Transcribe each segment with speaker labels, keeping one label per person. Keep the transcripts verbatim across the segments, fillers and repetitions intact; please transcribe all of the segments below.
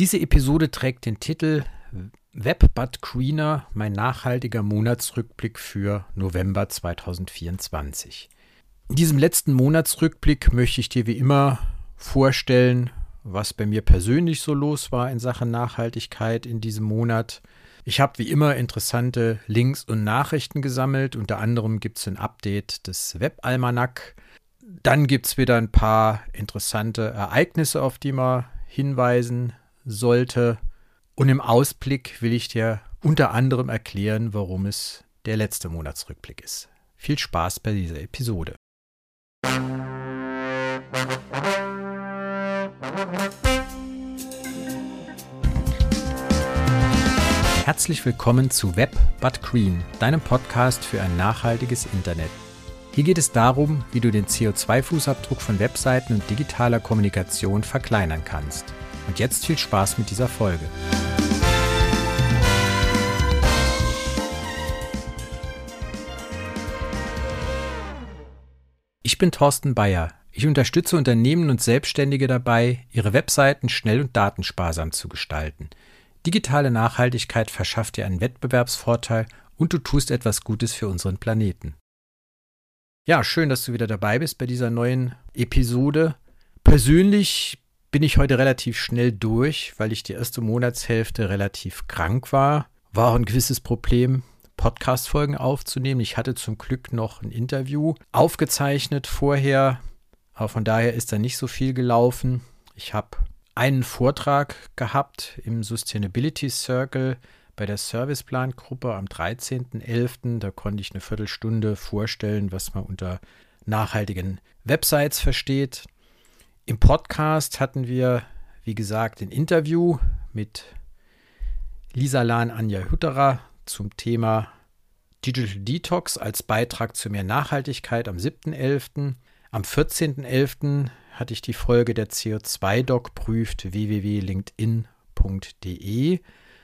Speaker 1: Diese Episode trägt den Titel Web But Greener, mein nachhaltiger Monatsrückblick für November zweitausendvierundzwanzig. In diesem letzten Monatsrückblick möchte ich dir wie immer vorstellen, was bei mir persönlich so los war in Sachen Nachhaltigkeit in diesem Monat. Ich habe wie immer interessante Links und Nachrichten gesammelt. Unter anderem gibt es ein Update des Web-Almanack. Dann gibt es wieder ein paar interessante Ereignisse, auf die man hinweisen sollte. Und im Ausblick will ich dir unter anderem erklären, warum es der letzte Monatsrückblick ist. Viel Spaß bei dieser Episode. Herzlich willkommen zu Web But Green, deinem Podcast für ein nachhaltiges Internet. Hier geht es darum, wie du den C O zwei Fußabdruck von Webseiten und digitaler Kommunikation verkleinern kannst. Und jetzt viel Spaß mit dieser Folge. Ich bin Thorsten Bayer. Ich unterstütze Unternehmen und Selbstständige dabei, ihre Webseiten schnell und datensparsam zu gestalten. Digitale Nachhaltigkeit verschafft dir einen Wettbewerbsvorteil und du tust etwas Gutes für unseren Planeten. Ja, schön, dass du wieder dabei bist bei dieser neuen Episode. Persönlich bin ich heute relativ schnell durch, weil ich die erste Monatshälfte relativ krank war. War auch ein gewisses Problem, Podcast-Folgen aufzunehmen. Ich hatte zum Glück noch ein Interview aufgezeichnet vorher, aber von daher ist da nicht so viel gelaufen. Ich habe einen Vortrag gehabt im Sustainability Circle bei der Serviceplan-Gruppe am dreizehnten elften Da konnte ich eine Viertelstunde vorstellen, was man unter nachhaltigen Websites versteht. Im Podcast hatten wir, wie gesagt, ein Interview mit Lisa Lahn-Anja Hütterer zum Thema Digital Detox als Beitrag zu mehr Nachhaltigkeit am siebten elften Am vierzehnten elften hatte ich die Folge der C O zwei Doc prüft, w w w punkt linkedin punkt d e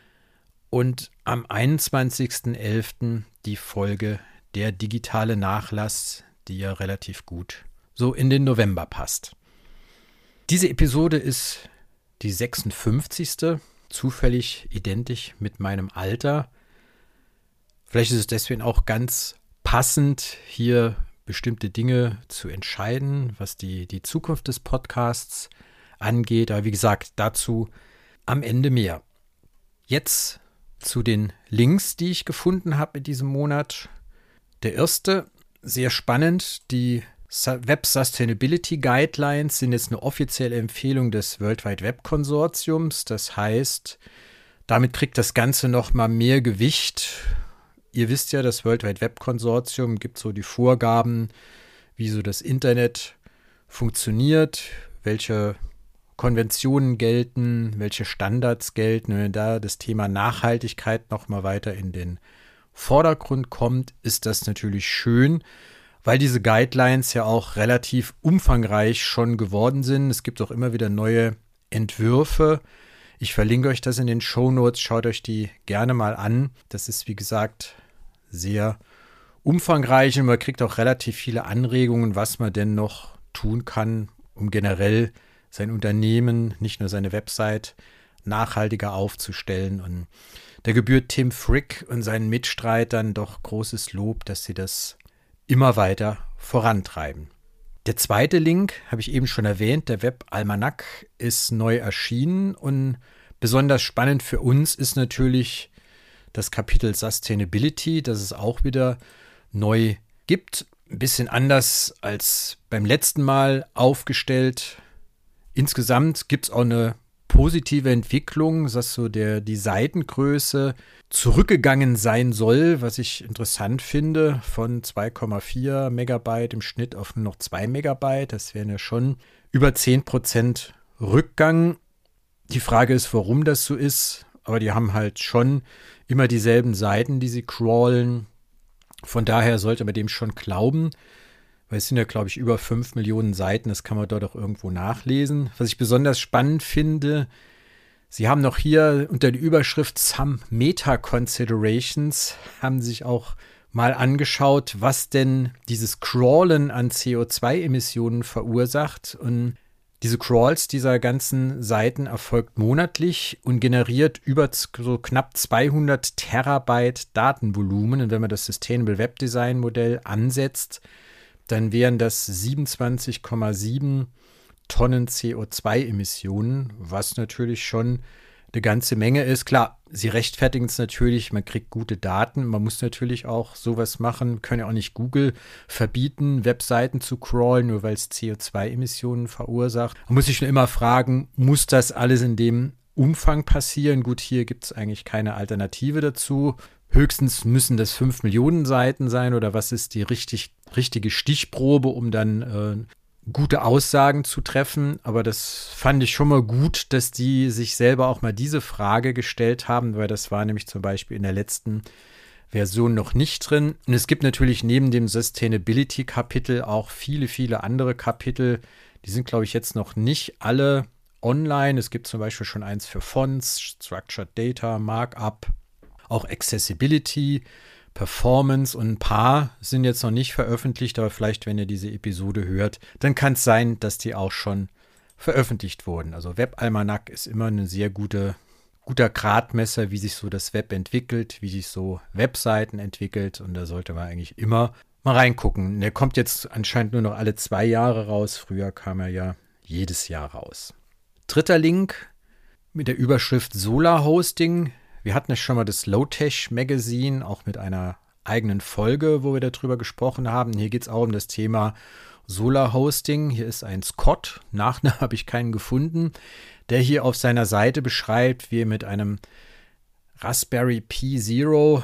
Speaker 1: und am einundzwanzigsten elften die Folge der digitale Nachlass, die ja relativ gut so in den November passt. Diese Episode ist die sechsundfünfzigste, zufällig identisch mit meinem Alter. Vielleicht ist es deswegen auch ganz passend, hier bestimmte Dinge zu entscheiden, was die, die Zukunft des Podcasts angeht. Aber wie gesagt, dazu am Ende mehr. Jetzt zu den Links, die ich gefunden habe in diesem Monat. Der erste, sehr spannend, die Web Sustainability Guidelines sind jetzt eine offizielle Empfehlung des World Wide Web Konsortiums. Das heißt, damit kriegt das Ganze nochmal mehr Gewicht. Ihr wisst ja, das World Wide Web Konsortium gibt so die Vorgaben, wie so das Internet funktioniert, welche Konventionen gelten, welche Standards gelten. Und wenn da das Thema Nachhaltigkeit nochmal weiter in den Vordergrund kommt, ist das natürlich schön, weil diese Guidelines ja auch relativ umfangreich schon geworden sind. Es gibt auch immer wieder neue Entwürfe. Ich verlinke euch das in den Shownotes, schaut euch die gerne mal an. Das ist, wie gesagt, sehr umfangreich und man kriegt auch relativ viele Anregungen, was man denn noch tun kann, um generell sein Unternehmen, nicht nur seine Website, nachhaltiger aufzustellen. Und da gebührt Tim Frick und seinen Mitstreitern doch großes Lob, dass sie das immer weiter vorantreiben. Der zweite Link, habe ich eben schon erwähnt, der Web-Almanack ist neu erschienen und besonders spannend für uns ist natürlich das Kapitel Sustainability, das es auch wieder neu gibt. Ein bisschen anders als beim letzten Mal aufgestellt. Insgesamt gibt es auch eine positive Entwicklung, dass so der, die Seitengröße zurückgegangen sein soll, was ich interessant finde, von zwei Komma vier Megabyte im Schnitt auf nur noch zwei Megabyte. Das wären ja schon über zehn Prozent Rückgang. Die Frage ist, warum das so ist, aber die haben halt schon immer dieselben Seiten, die sie crawlen. Von daher sollte man dem schon glauben, weil es sind ja, glaube ich, über fünf Millionen Seiten, das kann man dort auch irgendwo nachlesen. Was ich besonders spannend finde, sie haben noch hier unter der Überschrift Some Meta-Considerations, haben sich auch mal angeschaut, was denn dieses Crawlen an C O zwei Emissionen verursacht. Und Diese Crawls dieser ganzen Seiten erfolgt monatlich und generiert über so knapp zweihundert Terabyte Datenvolumen. Und wenn man das Sustainable Web Design Modell ansetzt, dann wären das siebenundzwanzig Komma sieben Tonnen C O zwei Emissionen, was natürlich schon eine ganze Menge ist. Klar, sie rechtfertigen es natürlich, man kriegt gute Daten, man muss natürlich auch sowas machen, wir können ja auch nicht Google verbieten, Webseiten zu crawlen, nur weil es C O zwei Emissionen verursacht. Man muss sich schon immer fragen, muss das alles in dem Umfang passieren? Gut, hier gibt es eigentlich keine Alternative dazu. Höchstens müssen das fünf Millionen Seiten sein oder was ist die richtig, richtige Stichprobe, um dann äh, gute Aussagen zu treffen, aber das fand ich schon mal gut, dass die sich selber auch mal diese Frage gestellt haben, weil das war nämlich zum Beispiel in der letzten Version noch nicht drin. Und es gibt natürlich neben dem Sustainability-Kapitel auch viele, viele andere Kapitel. Die sind, glaube ich, jetzt noch nicht alle online. Es gibt zum Beispiel schon eins für Fonts, Structured Data, Markup, auch Accessibility, Performance und ein paar sind jetzt noch nicht veröffentlicht, aber vielleicht, wenn ihr diese Episode hört, dann kann es sein, dass die auch schon veröffentlicht wurden. Also Webalmanach ist immer ein sehr gute, guter Gradmesser, wie sich so das Web entwickelt, wie sich so Webseiten entwickelt und da sollte man eigentlich immer mal reingucken. Der kommt jetzt anscheinend nur noch alle zwei Jahre raus. Früher kam er ja jedes Jahr raus. Dritter Link mit der Überschrift Solar Hosting. Wir hatten ja schon mal das Low-Tech Magazine, auch mit einer eigenen Folge, wo wir darüber gesprochen haben. Hier geht es auch um das Thema Solar Hosting. Hier ist ein Scott, Nachnamen habe ich keinen gefunden, der hier auf seiner Seite beschreibt, wie er mit einem Raspberry Pi Zero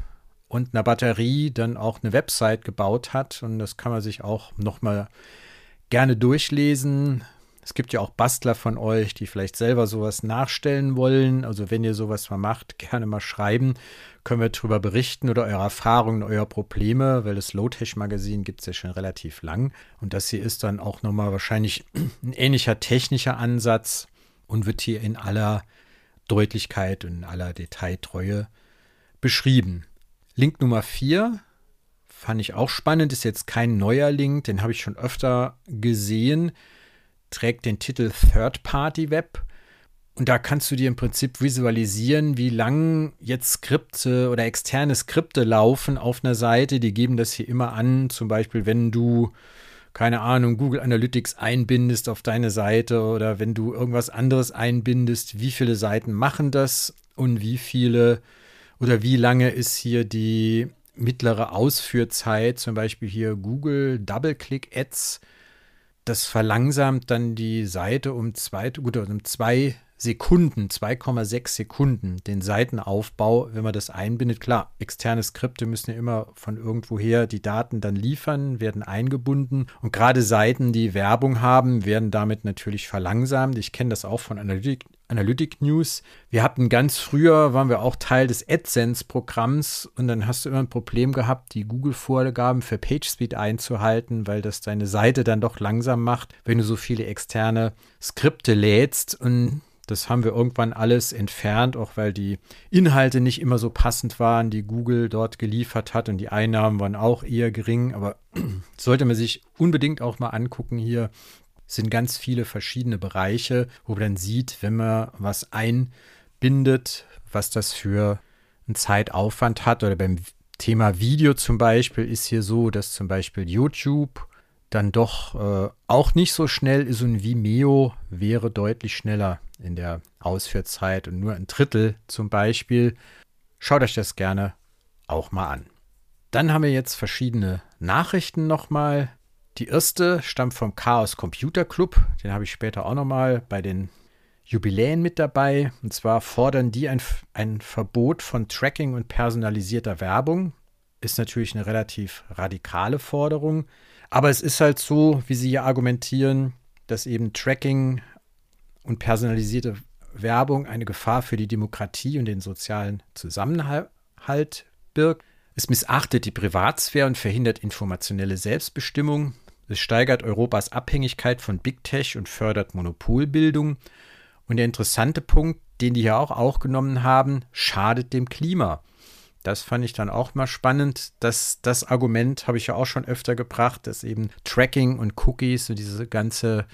Speaker 1: und einer Batterie dann auch eine Website gebaut hat. Und das kann man sich auch nochmal gerne durchlesen. Es gibt ja auch Bastler von euch, die vielleicht selber sowas nachstellen wollen. Also wenn ihr sowas mal macht, gerne mal schreiben. Können wir darüber berichten oder eure Erfahrungen, eure Probleme, weil das Low-Tech-Magazin gibt es ja schon relativ lang. Und das hier ist dann auch nochmal wahrscheinlich ein ähnlicher technischer Ansatz und wird hier in aller Deutlichkeit und in aller Detailtreue beschrieben. Link Nummer vier fand ich auch spannend, ist jetzt kein neuer Link, den habe ich schon öfter gesehen. Trägt den Titel Third-Party-Web und da kannst du dir im Prinzip visualisieren, wie lang jetzt Skripte oder externe Skripte laufen auf einer Seite. Die geben das hier immer an, zum Beispiel wenn du, keine Ahnung, Google Analytics einbindest auf deine Seite oder wenn du irgendwas anderes einbindest, wie viele Seiten machen das und wie viele oder wie lange ist hier die mittlere Ausführzeit, zum Beispiel hier Google Double-Click-Ads. Das verlangsamt dann die Seite um zwei, gut, um zwei Sekunden, zwei Komma sechs Sekunden, den Seitenaufbau, wenn man das einbindet. Klar, externe Skripte müssen ja immer von irgendwoher die Daten dann liefern, werden eingebunden. Und gerade Seiten, die Werbung haben, werden damit natürlich verlangsamt. Ich kenne das auch von Analytic, Analytic News. Wir hatten ganz früher, waren wir auch Teil des AdSense-Programms und dann hast du immer ein Problem gehabt, die Google-Vorgaben für PageSpeed einzuhalten, weil das deine Seite dann doch langsam macht, wenn du so viele externe Skripte lädst. Und das haben wir irgendwann alles entfernt, auch weil die Inhalte nicht immer so passend waren, die Google dort geliefert hat und die Einnahmen waren auch eher gering. Aber sollte man sich unbedingt auch mal angucken hier, sind ganz viele verschiedene Bereiche, wo man dann sieht, wenn man was einbindet, was das für einen Zeitaufwand hat. Oder beim Thema Video zum Beispiel ist hier so, dass zum Beispiel YouTube dann doch äh, auch nicht so schnell ist und Vimeo wäre deutlich schneller in der Ausführzeit und nur ein Drittel zum Beispiel. Schaut euch das gerne auch mal an. Dann haben wir jetzt verschiedene Nachrichten nochmal. Die erste stammt vom Chaos Computer Club. Den habe ich später auch nochmal bei den Jubiläen mit dabei. Und zwar fordern die ein, ein Verbot von Tracking und personalisierter Werbung. Ist natürlich eine relativ radikale Forderung. Aber es ist halt so, wie sie hier argumentieren, dass eben Tracking und personalisierte Werbung eine Gefahr für die Demokratie und den sozialen Zusammenhalt birgt. Es missachtet die Privatsphäre und verhindert informationelle Selbstbestimmung. Es steigert Europas Abhängigkeit von Big Tech und fördert Monopolbildung. Und der interessante Punkt, den die hier auch, auch genommen haben, schadet dem Klima. Das fand ich dann auch mal spannend. Das, das Argument habe ich ja auch schon öfter gebracht, dass eben Tracking und Cookies und diese ganze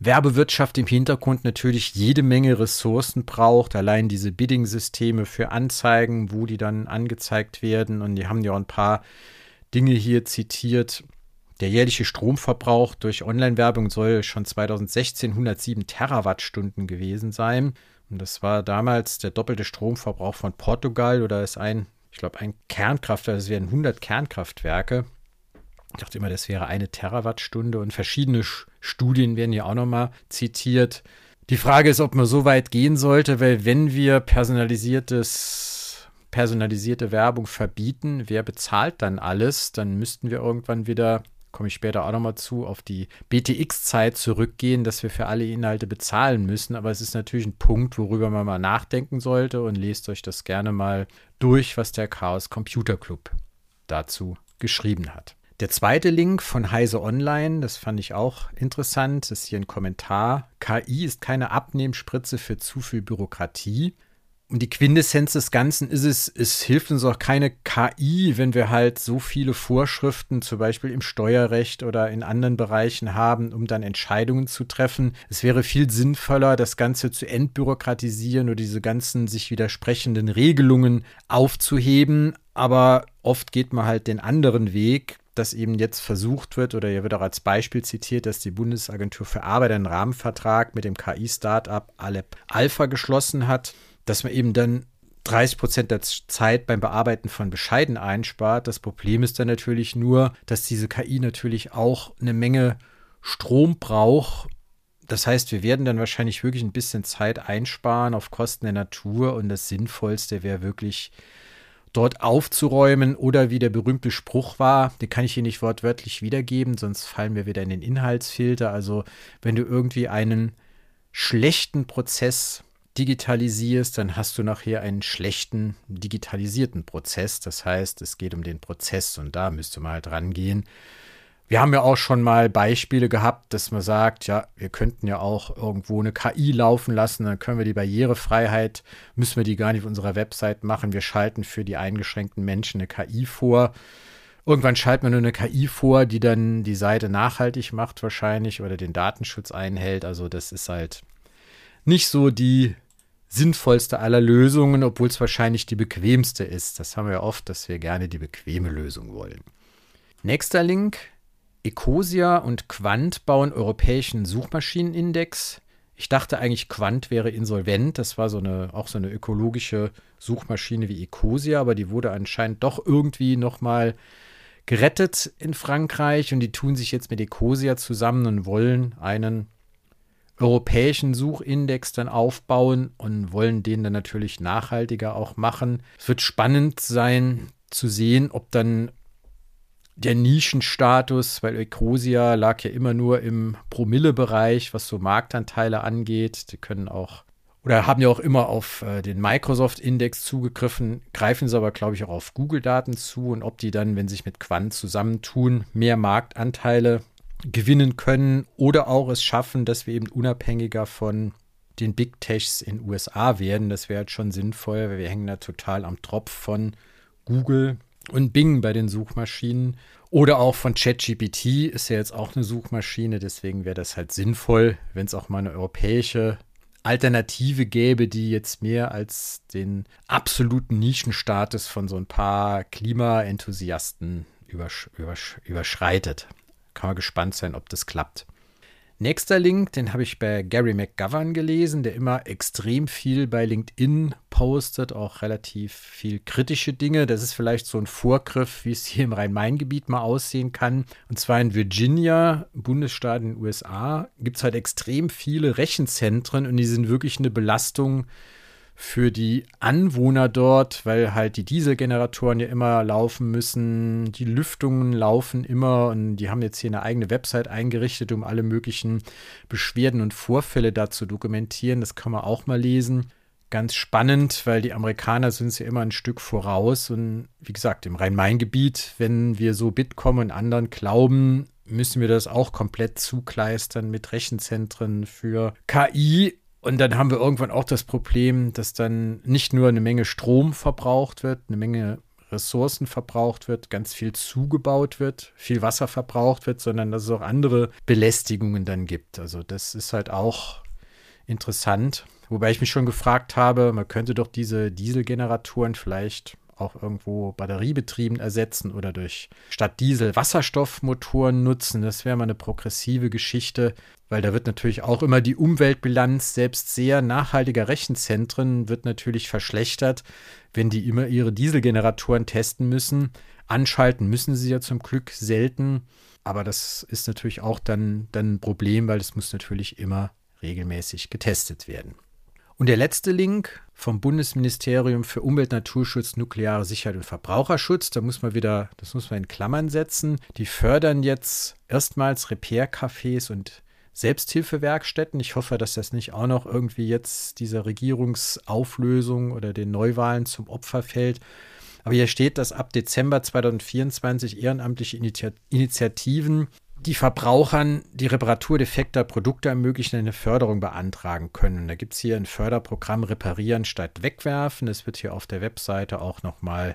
Speaker 1: Werbewirtschaft im Hintergrund natürlich jede Menge Ressourcen braucht. Allein diese Bidding-Systeme für Anzeigen, wo die dann angezeigt werden. Und die haben ja auch ein paar Dinge hier zitiert. Der jährliche Stromverbrauch durch Online-Werbung soll schon zweitausendsechzehn hundertsieben Terawattstunden gewesen sein. Und das war damals der doppelte Stromverbrauch von Portugal oder ist ein, ich glaube, ein Kernkraftwerk, das wären hundert Kernkraftwerke. Ich dachte immer, das wäre eine Terawattstunde und verschiedene Studien werden ja auch nochmal zitiert. Die Frage ist, ob man so weit gehen sollte, weil wenn wir personalisiertes, personalisierte Werbung verbieten, wer bezahlt dann alles? Dann müssten wir irgendwann wieder, komme ich später auch nochmal zu, auf die B T X-Zeit zurückgehen, dass wir für alle Inhalte bezahlen müssen. Aber es ist natürlich ein Punkt, worüber man mal nachdenken sollte und lest euch das gerne mal durch, was der Chaos Computer Club dazu geschrieben hat. Der zweite Link von Heise Online, das fand ich auch interessant, ist hier ein Kommentar. K I ist keine Abnehmspritze für zu viel Bürokratie. Und die Quintessenz des Ganzen ist es, es hilft uns auch keine K I, wenn wir halt so viele Vorschriften, zum Beispiel im Steuerrecht oder in anderen Bereichen haben, um dann Entscheidungen zu treffen. Es wäre viel sinnvoller, das Ganze zu entbürokratisieren oder diese ganzen sich widersprechenden Regelungen aufzuheben. Aber oft geht man halt den anderen Weg, dass eben jetzt versucht wird, oder hier wird auch als Beispiel zitiert, dass die Bundesagentur für Arbeit einen Rahmenvertrag mit dem K I-Startup Aleph Alpha geschlossen hat, dass man eben dann dreißig Prozent der Zeit beim Bearbeiten von Bescheiden einspart. Das Problem ist dann natürlich nur, dass diese K I natürlich auch eine Menge Strom braucht. Das heißt, wir werden dann wahrscheinlich wirklich ein bisschen Zeit einsparen auf Kosten der Natur und das Sinnvollste wäre wirklich dort aufzuräumen oder wie der berühmte Spruch war, den kann ich hier nicht wortwörtlich wiedergeben, sonst fallen wir wieder in den Inhaltsfilter. Also wenn du irgendwie einen schlechten Prozess digitalisierst, dann hast du nachher einen schlechten digitalisierten Prozess. Das heißt, es geht um den Prozess und da müsste man halt rangehen. Wir haben ja auch schon mal Beispiele gehabt, dass man sagt, ja, wir könnten ja auch irgendwo eine K I laufen lassen, dann können wir die Barrierefreiheit, müssen wir die gar nicht auf unserer Website machen. Wir schalten für die eingeschränkten Menschen eine K I vor. Irgendwann schaltet man nur eine K I vor, die dann die Seite nachhaltig macht wahrscheinlich oder den Datenschutz einhält. Also das ist halt nicht so die sinnvollste aller Lösungen, obwohl es wahrscheinlich die bequemste ist. Das haben wir oft, dass wir gerne die bequeme Lösung wollen. Nächster Link. Ecosia und Quant bauen europäischen Suchmaschinenindex. Ich dachte eigentlich, Quant wäre insolvent. Das war so eine, auch so eine ökologische Suchmaschine wie Ecosia, aber die wurde anscheinend doch irgendwie nochmal gerettet in Frankreich und die tun sich jetzt mit Ecosia zusammen und wollen einen europäischen Suchindex dann aufbauen und wollen den dann natürlich nachhaltiger auch machen. Es wird spannend sein zu sehen, ob dann der Nischenstatus, weil Ecosia lag ja immer nur im Promille-Bereich, was so Marktanteile angeht. Die können auch, oder haben ja auch immer auf äh, den Microsoft-Index zugegriffen, greifen sie aber, glaube ich, auch auf Google-Daten zu und ob die dann, wenn sie sich mit Quant zusammentun, mehr Marktanteile gewinnen können oder auch es schaffen, dass wir eben unabhängiger von den Big Techs in den U S A werden. Das wäre halt schon sinnvoll, weil wir hängen da total am Tropf von Google und Bing bei den Suchmaschinen oder auch von ChatGPT ist ja jetzt auch eine Suchmaschine, deswegen wäre das halt sinnvoll, wenn es auch mal eine europäische Alternative gäbe, die jetzt mehr als den absoluten Nischenstatus von so ein paar Klimaenthusiasten übersch- übersch- überschreitet. Kann man gespannt sein, ob das klappt. Nächster Link, den habe ich bei Gary McGovern gelesen, der immer extrem viel bei LinkedIn postet, auch relativ viel kritische Dinge. Das ist vielleicht so ein Vorgriff, wie es hier im Rhein-Main-Gebiet mal aussehen kann. Und zwar in Virginia, Bundesstaat in den U S A, gibt es halt extrem viele Rechenzentren und die sind wirklich eine Belastung für die Anwohner dort, weil halt die Dieselgeneratoren ja immer laufen müssen, die Lüftungen laufen immer und die haben jetzt hier eine eigene Website eingerichtet, um alle möglichen Beschwerden und Vorfälle da zu dokumentieren. Das kann man auch mal lesen. Ganz spannend, weil die Amerikaner sind es ja immer ein Stück voraus und wie gesagt, im Rhein-Main-Gebiet, wenn wir so Bitkom und anderen glauben, müssen wir das auch komplett zukleistern mit Rechenzentren für K I. Und dann haben wir irgendwann auch das Problem, dass dann nicht nur eine Menge Strom verbraucht wird, eine Menge Ressourcen verbraucht wird, ganz viel zugebaut wird, viel Wasser verbraucht wird, sondern dass es auch andere Belästigungen dann gibt. Also das ist halt auch interessant. Wobei ich mich schon gefragt habe, man könnte doch diese Dieselgeneratoren vielleicht auch irgendwo batteriebetrieben ersetzen oder durch statt Diesel Wasserstoffmotoren nutzen. Das wäre mal eine progressive Geschichte, weil da wird natürlich auch immer die Umweltbilanz selbst sehr nachhaltiger Rechenzentren wird natürlich verschlechtert, wenn die immer ihre Dieselgeneratoren testen müssen. Anschalten müssen sie ja zum Glück selten, aber das ist natürlich auch dann, dann ein Problem, weil es muss natürlich immer regelmäßig getestet werden. Und der letzte Link vom Bundesministerium für Umwelt, Naturschutz, nukleare Sicherheit und Verbraucherschutz, da muss man wieder, das muss man in Klammern setzen. Die fördern jetzt erstmals Repair-Cafés und Selbsthilfewerkstätten. Ich hoffe, dass das nicht auch noch irgendwie jetzt dieser Regierungsauflösung oder den Neuwahlen zum Opfer fällt. Aber hier steht, dass ab Dezember zweitausendvierundzwanzig ehrenamtliche Initi- Initiativen die Verbrauchern die Reparatur defekter Produkte ermöglichen, eine Förderung beantragen können. Und da gibt es hier ein Förderprogramm Reparieren statt Wegwerfen. Das wird hier auf der Webseite auch nochmal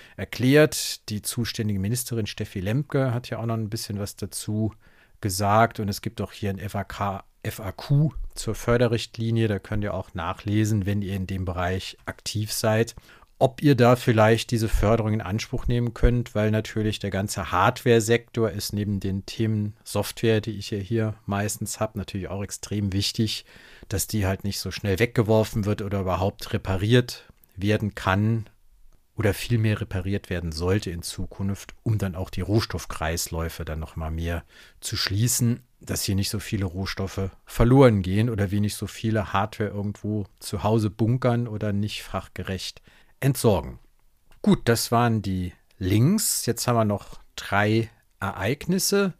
Speaker 1: erklärt. Die zuständige Ministerin Steffi Lemke hat ja auch noch ein bisschen was dazu gesagt. Und es gibt auch hier ein F A K, F A Q zur Förderrichtlinie. Da könnt ihr auch nachlesen, wenn ihr in dem Bereich aktiv seid, ob ihr da vielleicht diese Förderung in Anspruch nehmen könnt, weil natürlich der ganze Hardware-Sektor ist neben den Themen Software, die ich ja hier meistens habe, natürlich auch extrem wichtig, dass die halt nicht so schnell weggeworfen wird oder überhaupt repariert werden kann oder vielmehr repariert werden sollte in Zukunft, um dann auch die Rohstoffkreisläufe dann nochmal mehr zu schließen, dass hier nicht so viele Rohstoffe verloren gehen oder wir nicht so viele Hardware irgendwo zu Hause bunkern oder nicht fachgerecht entsorgen. Gut, das waren die Links. Jetzt haben wir noch drei Ereignisse.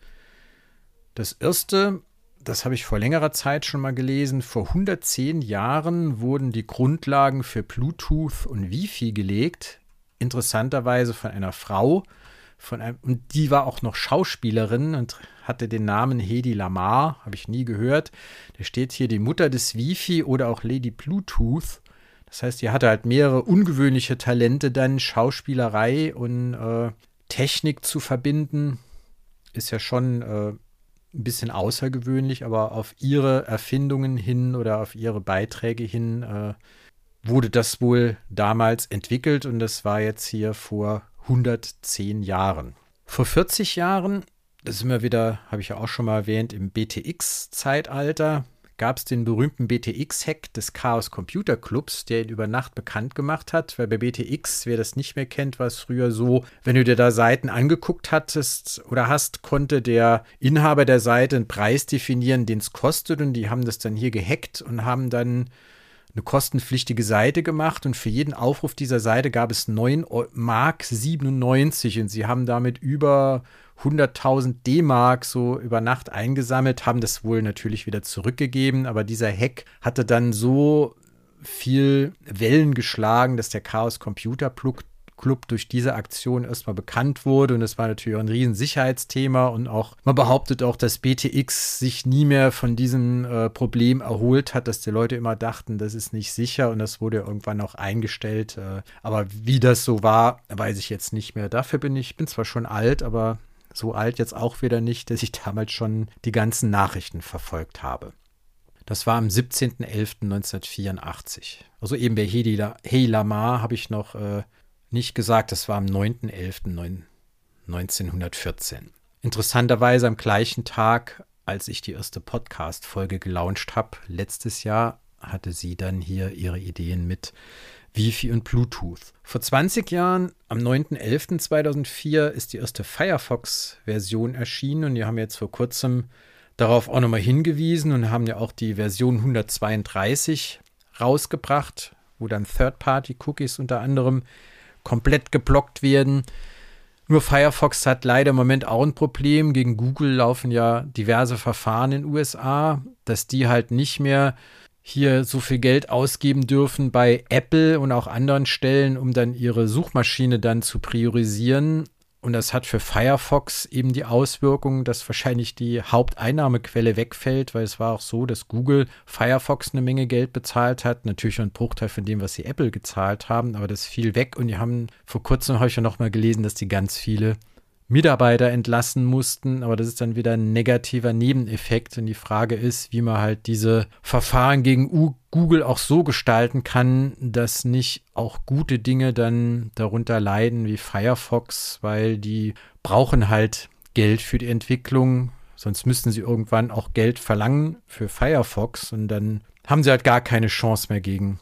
Speaker 1: Das erste, das habe ich vor längerer Zeit schon mal gelesen. Vor hundertzehn Jahren wurden die Grundlagen für Bluetooth und Wi-Fi gelegt. Interessanterweise von einer Frau. Von einem, und die war auch noch Schauspielerin und hatte den Namen Hedy Lamarr. Habe ich nie gehört. Da steht hier die Mutter des Wi-Fi oder auch Lady Bluetooth. Das heißt, die hatte halt mehrere ungewöhnliche Talente, dann Schauspielerei und äh, Technik zu verbinden. Ist ja schon äh, ein bisschen außergewöhnlich, aber auf ihre Erfindungen hin oder auf ihre Beiträge hin äh, wurde das wohl damals entwickelt und das war jetzt hier vor hundertzehn Jahren. Vor vierzig Jahren, das ist immer wieder, habe ich ja auch schon mal erwähnt, im B T X-Zeitalter, gab es den berühmten B T X-Hack des Chaos Computer Clubs, der ihn über Nacht bekannt gemacht hat, weil bei B T X, wer das nicht mehr kennt, war es früher so, wenn du dir da Seiten angeguckt hattest oder hast, konnte der Inhaber der Seite einen Preis definieren, den es kostet und die haben das dann hier gehackt und haben dann eine kostenpflichtige Seite gemacht und für jeden Aufruf dieser Seite gab es neun Mark siebenundneunzig und sie haben damit über hunderttausend D-Mark so über Nacht eingesammelt, haben das wohl natürlich wieder zurückgegeben, aber dieser Hack hatte dann so viel Wellen geschlagen, dass der Chaos Computer Club durch diese Aktion erstmal bekannt wurde und es war natürlich auch ein riesen Sicherheitsthema und auch, man behauptet auch, dass B T X sich nie mehr von diesem äh, Problem erholt hat, dass die Leute immer dachten, das ist nicht sicher und das wurde irgendwann auch eingestellt, äh, aber wie das so war, weiß ich jetzt nicht mehr. Dafür bin ich, bin zwar schon alt, aber so alt jetzt auch wieder nicht, dass ich damals schon die ganzen Nachrichten verfolgt habe. Das war am siebzehnten elften neunzehnhundertvierundachtzig. Also eben bei Hedy Lamarr habe ich noch äh, nicht gesagt, das war am neunten elften neunzehnhundertvierzehn. Interessanterweise am gleichen Tag, als ich die erste Podcast-Folge gelauncht habe, letztes Jahr, hatte sie dann hier ihre Ideen mit Wi-Fi und Bluetooth. Vor zwanzig Jahren, am neunten elften zweitausendvier, ist die erste Firefox-Version erschienen und die haben jetzt vor kurzem darauf auch nochmal hingewiesen und haben ja auch die Version hundertzweiunddreißig rausgebracht, wo dann Third-Party-Cookies unter anderem komplett geblockt werden. Nur Firefox hat leider im Moment auch ein Problem. Gegen Google laufen ja diverse Verfahren in den U S A, dass die halt nicht mehr hier so viel Geld ausgeben dürfen bei Apple und auch anderen Stellen, um dann ihre Suchmaschine dann zu priorisieren. Und das hat für Firefox eben die Auswirkung, dass wahrscheinlich die Haupteinnahmequelle wegfällt, weil es war auch so, dass Google Firefox eine Menge Geld bezahlt hat. Natürlich ein Bruchteil von dem, was sie Apple gezahlt haben, aber das fiel weg. Und die haben, vor kurzem habe ich ja noch mal gelesen, dass die ganz viele Mitarbeiter entlassen mussten, aber das ist dann wieder ein negativer Nebeneffekt. Und die Frage ist, wie man halt diese Verfahren gegen U- Google auch so gestalten kann, dass nicht auch gute Dinge dann darunter leiden wie Firefox, weil die brauchen halt Geld für die Entwicklung, sonst müssten sie irgendwann auch Geld verlangen für Firefox und dann haben sie halt gar keine Chance mehr gegen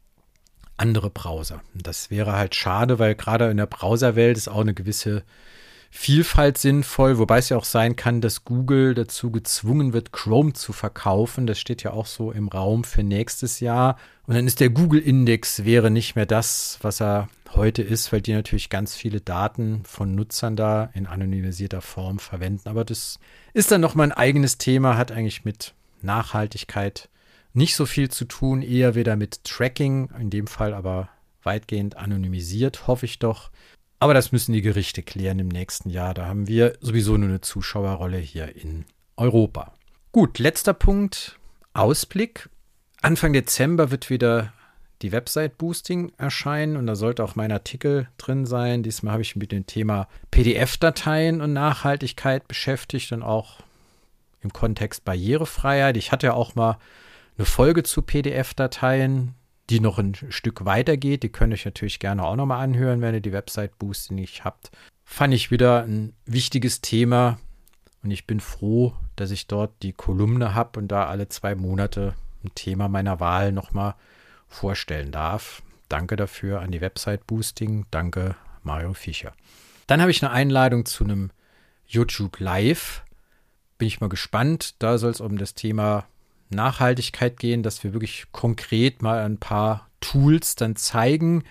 Speaker 1: andere Browser. Und das wäre halt schade, weil gerade in der Browserwelt ist auch eine gewisse Vielfalt sinnvoll, wobei es ja auch sein kann, dass Google dazu gezwungen wird, Chrome zu verkaufen. Das steht ja auch so im Raum für nächstes Jahr. Und dann ist der Google-Index wäre nicht mehr das, was er heute ist, weil die natürlich ganz viele Daten von Nutzern da in anonymisierter Form verwenden. Aber das ist dann nochmal ein eigenes Thema, hat eigentlich mit Nachhaltigkeit nicht so viel zu tun, eher wieder mit Tracking, in dem Fall aber weitgehend anonymisiert, hoffe ich doch. Aber das müssen die Gerichte klären im nächsten Jahr. Da haben wir sowieso nur eine Zuschauerrolle hier in Europa. Gut, letzter Punkt, Ausblick. Anfang Dezember wird wieder die Website Boosting erscheinen und da sollte auch mein Artikel drin sein. Diesmal habe ich mich mit dem Thema P D F-Dateien und Nachhaltigkeit beschäftigt und auch im Kontext Barrierefreiheit. Ich hatte ja auch mal eine Folge zu P D F-Dateien, die noch ein Stück weiter geht. Die könnt ihr euch natürlich gerne auch nochmal anhören, wenn ihr die Website Boosting nicht habt. Fand ich wieder ein wichtiges Thema und ich bin froh, dass ich dort die Kolumne habe und da alle zwei Monate ein Thema meiner Wahl nochmal vorstellen darf. Danke dafür an die Website Boosting. Danke, Mario Fischer. Dann habe ich eine Einladung zu einem YouTube Live. Bin ich mal gespannt. Da soll es um das Thema Nachhaltigkeit gehen, dass wir wirklich konkret mal ein paar Tools dann zeigen.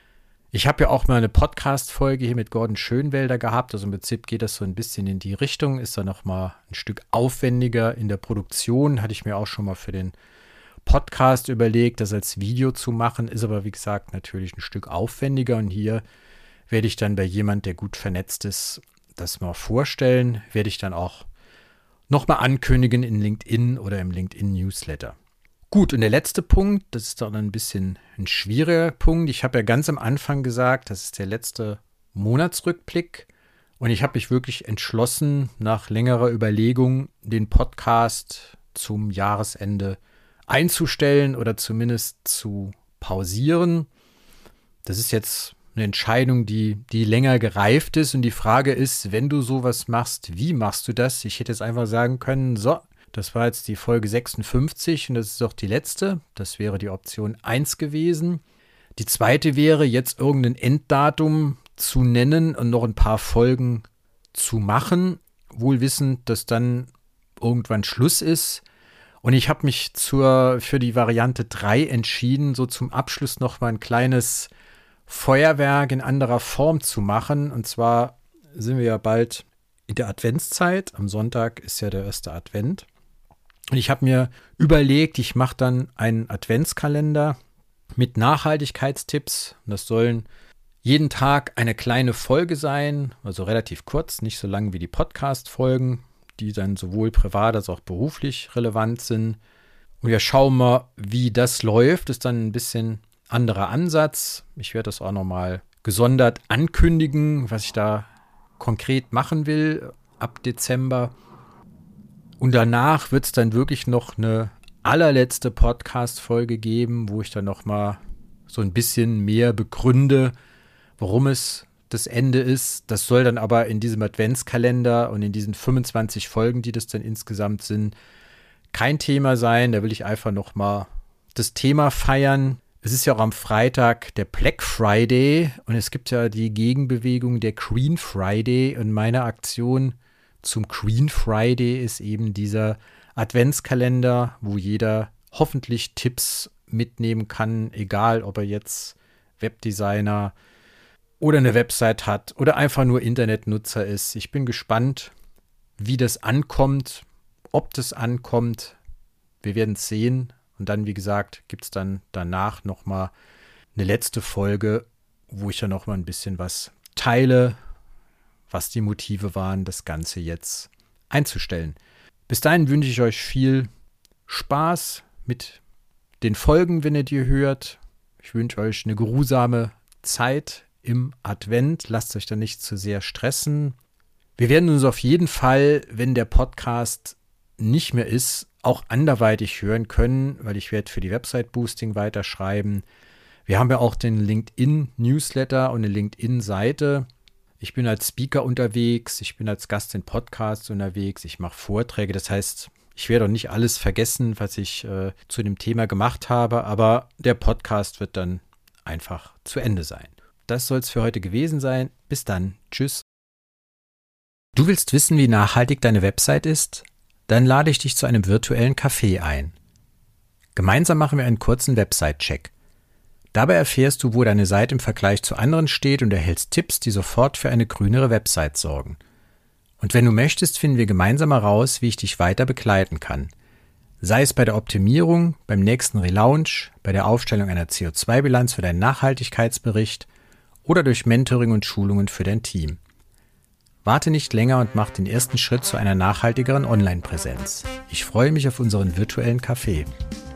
Speaker 1: Ich habe ja auch mal eine Podcast-Folge hier mit Gordon Schönwelder gehabt. Also im Prinzip geht das so ein bisschen in die Richtung, ist dann noch mal ein Stück aufwendiger in der Produktion. Hatte ich mir auch schon mal für den Podcast überlegt, das als Video zu machen, ist aber wie gesagt natürlich ein Stück aufwendiger. Und hier werde ich dann bei jemand, der gut vernetzt ist, das mal vorstellen. Werde ich dann auch nochmal ankündigen in LinkedIn oder im LinkedIn-Newsletter. Gut, und der letzte Punkt, das ist dann ein bisschen ein schwieriger Punkt. Ich habe ja ganz am Anfang gesagt, das ist der letzte Monatsrückblick. Und ich habe mich wirklich entschlossen, nach längerer Überlegung, den Podcast zum Jahresende einzustellen oder zumindest zu pausieren. Das ist jetzt eine Entscheidung, die, die länger gereift ist. Und die Frage ist, wenn du sowas machst, wie machst du das? Ich hätte jetzt einfach sagen können, so, das war jetzt die Folge sechsundfünfzig und das ist auch die letzte. Das wäre die Option eins gewesen. Die zweite wäre, jetzt irgendein Enddatum zu nennen und noch ein paar Folgen zu machen, wohl wissend, dass dann irgendwann Schluss ist. Und ich habe mich zur, für die Variante drei entschieden, so zum Abschluss noch mal ein kleines Feuerwerk in anderer Form zu machen. Und zwar sind wir ja bald in der Adventszeit. Am Sonntag ist ja der erste Advent. Und ich habe mir überlegt, ich mache dann einen Adventskalender mit Nachhaltigkeitstipps. Und das sollen jeden Tag eine kleine Folge sein, also relativ kurz, nicht so lang wie die Podcast-Folgen, die dann sowohl privat als auch beruflich relevant sind. Und wir schauen mal, wie das läuft. Das ist dann ein bisschen anderer Ansatz. Ich werde das auch nochmal gesondert ankündigen, was ich da konkret machen will ab Dezember. Und danach wird es dann wirklich noch eine allerletzte Podcast-Folge geben, wo ich dann nochmal so ein bisschen mehr begründe, warum es das Ende ist. Das soll dann aber in diesem Adventskalender und in diesen fünfundzwanzig Folgen, die das dann insgesamt sind, kein Thema sein. Da will ich einfach nochmal das Thema feiern. Es ist ja auch am Freitag der Black Friday und es gibt ja die Gegenbewegung der Green Friday und meine Aktion zum Green Friday ist eben dieser Adventskalender, wo jeder hoffentlich Tipps mitnehmen kann, egal ob er jetzt Webdesigner oder eine Website hat oder einfach nur Internetnutzer ist. Ich bin gespannt, wie das ankommt, ob das ankommt. Wir werden es sehen. Und dann, wie gesagt, gibt es dann danach nochmal eine letzte Folge, wo ich dann nochmal ein bisschen was teile, was die Motive waren, das Ganze jetzt einzustellen. Bis dahin wünsche ich euch viel Spaß mit den Folgen, wenn ihr die hört. Ich wünsche euch eine geruhsame Zeit im Advent. Lasst euch da nicht zu sehr stressen. Wir werden uns auf jeden Fall, wenn der Podcast nicht mehr ist, auch anderweitig hören können, weil ich werde für die Website Boosting weiterschreiben. Wir haben ja auch den LinkedIn-Newsletter und eine LinkedIn-Seite. Ich bin als Speaker unterwegs, ich bin als Gast in Podcasts unterwegs, ich mache Vorträge. Das heißt, ich werde auch nicht alles vergessen, was ich äh, zu dem Thema gemacht habe, aber der Podcast wird dann einfach zu Ende sein. Das soll es für heute gewesen sein. Bis dann. Tschüss. Du willst wissen, wie nachhaltig deine Website ist? Dann lade ich dich zu einem virtuellen Café ein. Gemeinsam machen wir einen kurzen Website-Check. Dabei erfährst du, wo deine Seite im Vergleich zu anderen steht und erhältst Tipps, die sofort für eine grünere Website sorgen. Und wenn du möchtest, finden wir gemeinsam heraus, wie ich dich weiter begleiten kann. Sei es bei der Optimierung, beim nächsten Relaunch, bei der Aufstellung einer C O zwei Bilanz für deinen Nachhaltigkeitsbericht oder durch Mentoring und Schulungen für dein Team. Warte nicht länger und mach den ersten Schritt zu einer nachhaltigeren Online-Präsenz. Ich freue mich auf unseren virtuellen Café.